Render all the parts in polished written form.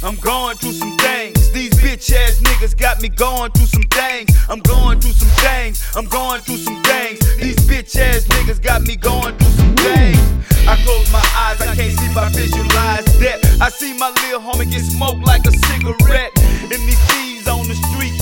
I'm going through some things. These bitch ass niggas got me going through some things. I'm going through some things. I'm going through some things. These bitch ass niggas got me going through some things. I close my eyes, I can't sleep, I visualize death. I see my little homie get smoked like a cigarette. And these thieves on the street,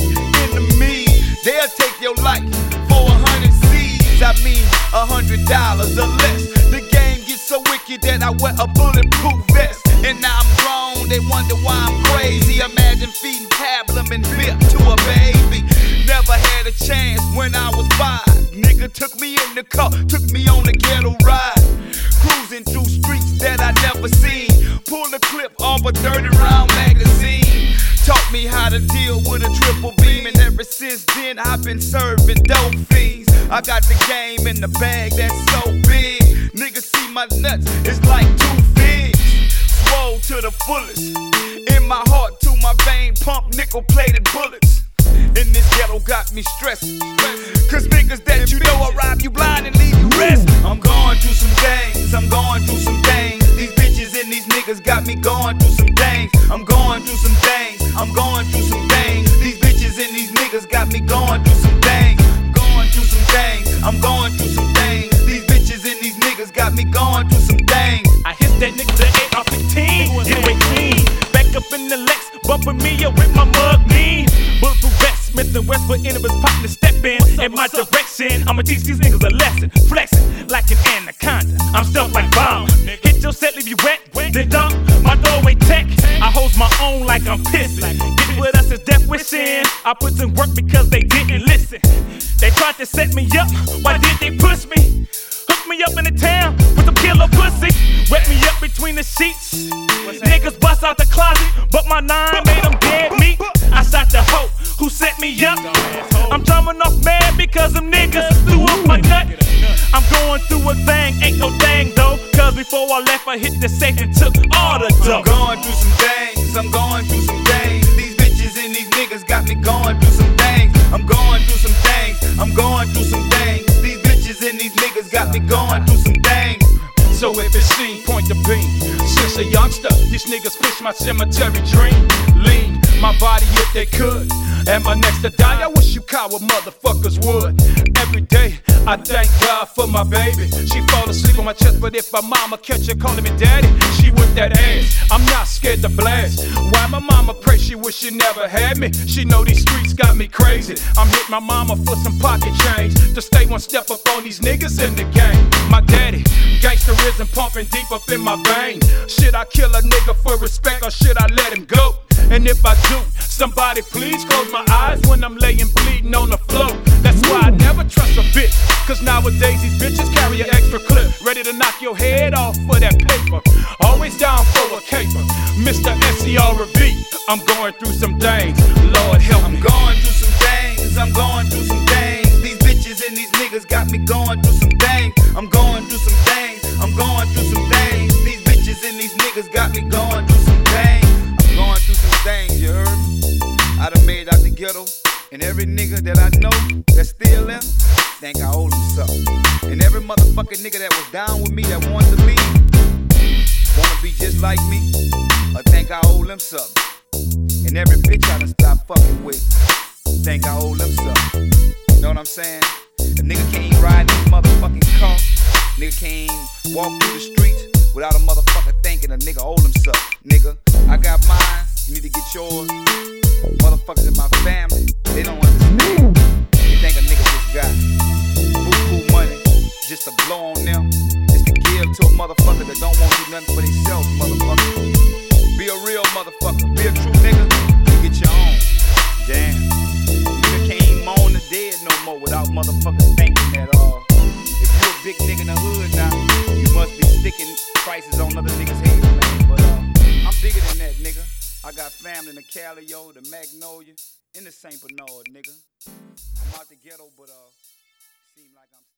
enemies, they'll take your life for 100 C's. I mean $100 or less. The game gets so wicked that I wear a bulletproof vest. And now I'm grown, they wonder why I'm crazy. Imagine feeding pablum and bip to a baby. Never had a chance when I was 5. Nigga took me in the car, took me on a ghetto ride. Cruising through streets that I never seen. Pull a clip off a 30-round magazine. Taught me how to deal with a triple beam. And ever since then I've been serving dope fiends. I got the game in the bag that's so big. Niggas see my nuts, it's like 2 figs. Swole to the fullest. In my heart to my vein pump nickel-plated bullets. And this ghetto got me stressing. Cause niggas that you know will rob you blind and leave you resting. I'm going through some things, I'm going through some things. These bitches and these niggas got me going through some things. I'm going through some things, I'm going through some things. These bitches and these niggas got me going through some things. Going through some things, I'm going through some things. These bitches and these niggas got me going through some things. I hit that nigga with an AR-15, get away clean. Back up in the Lex, bumping me up with my mug mean. Bulletproof vest, Smith & West for any of his partners step in my direction. I'ma teach these niggas a lesson. Flexing like an anaconda, I'm stuffed like bomb. Hit your set, leave you wet, then dunk my doorway tech. I hose my own like I'm pissing. Get with us is death with sin. I put in work because they didn't listen. They tried to set me up, why did they push me? Hook me up in the town with some killer pussy. Wet me up between the sheets. Niggas bust out the closet, but my 9 made them dead meat. I shot the hoe who set me up. I'm jumping off mad because them niggas threw up my nut. I'm going through a thing, ain't no thing though. Cause before I left I hit the safe and took all the dough. I'm going through some things, I'm going through some things. These bitches and these niggas got me going through some things. I'm going through some things, I'm going through some things. These bitches and these niggas got me going through some things. So if it's seen, point the beam. Since a youngster, these niggas fish my cemetery dream. Lean my body if they could. Am I next to die? I wish you coward motherfuckers would. Every day I thank God for my baby. She fall asleep on my chest, but if my mama catch her calling me daddy, she with that ass. I'm not scared to blast. Why my mama pray she wish she never had me? She know these streets got me crazy. I'm hit my mama for some pocket change to stay one step up on these niggas in the game. My daddy, gangsterism pumping deep up in my vein. Should I kill a nigga for respect or should I let him go? And if I do, somebody please close my eyes when I'm laying bleeding on the floor. That's why I never trust a bitch. Cause nowadays these bitches carry an extra clip, ready to knock your head off for that paper. Always down for a caper. Mr. SCRV, I'm going through some things. Lord help me. I'm going through some things, I'm going through some things. These bitches and these niggas got me going through some things. I'm going through some things, I'm going through some things. These bitches and these niggas got me going through some things. I'm going through some things, you heard me? I done made out the ghetto, and every nigga that I know that's still there, think I owe them something. And every motherfucking nigga that was down with me that wanted to leave, wanna be just like me, or think I owe them something. And every bitch I done stopped fucking with, think I owe them something. You know what I'm saying? A nigga can't ride in this motherfucking car. Nigga can't walk through the streets without a motherfucker thinking a nigga owe them something. Nigga, I got mine, you need to get yours. Motherfuckers in my family, they don't understand. They think a nigga just got buku money just to blow on them, just to give to a motherfucker that don't want to do nothing for themselves, motherfucker. Be a real motherfucker, be a true nigga, and get your own. Damn, nigga can't even mourn the dead no more without motherfuckers thinking that if you a big nigga in the hood now, you must be sticking prices on other niggas' heads, man. But I'm bigger than that, nigga. I got family in the Calio, the Magnolia, and the St. Bernard, nigga. I'm out the ghetto, but seem like I'm